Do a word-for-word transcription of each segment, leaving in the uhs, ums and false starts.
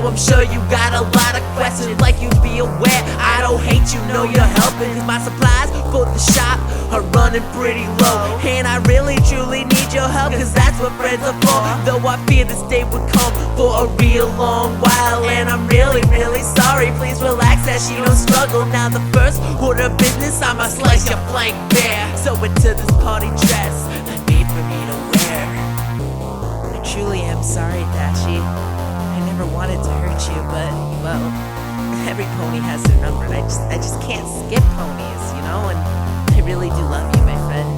I'm sure you got a lot of questions. Like you be aware, I don't hate you, know you're helping. Cause my supplies for the shop are running pretty low, and I really truly need your help, cause that's what friends are for. Though I fear this day would come for a real long while, and I'm really, really sorry. Please relax as you don't struggle. Now the first order of business, I'ma slice your flank bare. So into this party dress that made for me to wear. I truly am sorry, Dashi. I never wanted to hurt you, but, well, every pony has their number, and I just, I just can't skip ponies, you know? And I really do love you, my friend.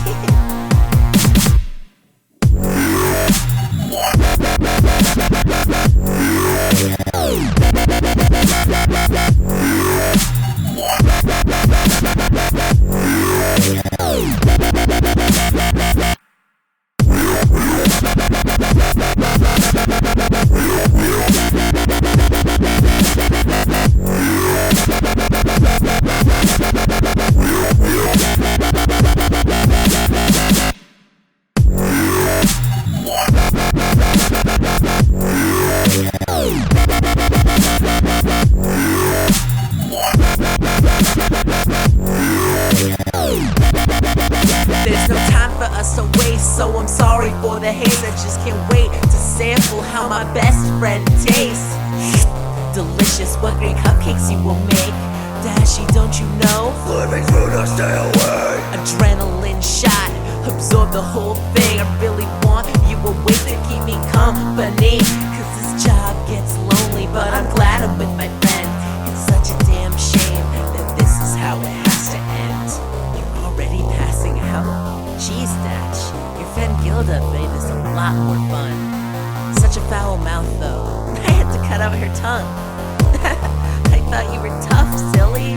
There's no time for us to waste, so I'm sorry for the haze. I just can't wait to sample how my best friend tastes. Delicious, what great cupcakes you will make. Dashi, don't you know? Living through the stay away. Adrenaline shot, absorb the whole thing. I really want you awake to keep me company, cause this job gets lonely, but I'm glad I'm with my friend. It's such a damn shame that this is how it has to end. You're already passing out. Jeez, Dash, your friend Gilda made this a lot more fun. Such a foul mouth, though. I had to cut out her tongue. I thought you were tough, silly.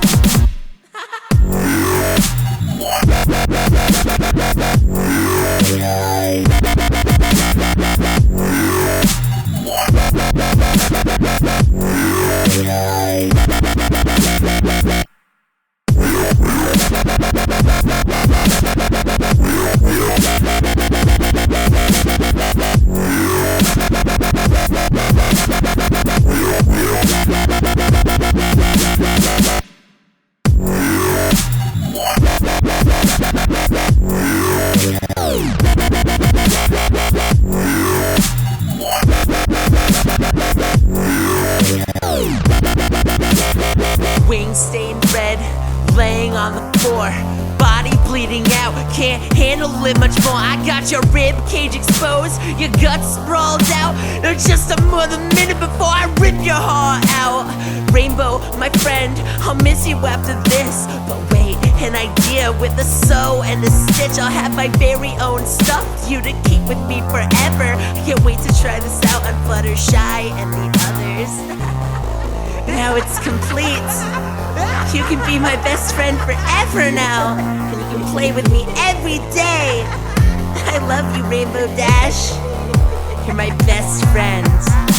Wings stained red, laying on the floor, body bleeding out, can't handle it much more. I got your rib cage exposed, your guts sprawled out. Now just another minute before I rip your heart out. Rainbow, my friend, I'll miss you after this. But wait, an idea with the sew and the stitch. I'll have my very own stuff for you to keep with me forever. I can't wait to try this out on Fluttershy and the others. Now it's complete. You can be my best friend forever now, and you can play with me every day. I love you, Rainbow Dash. You're my best friend.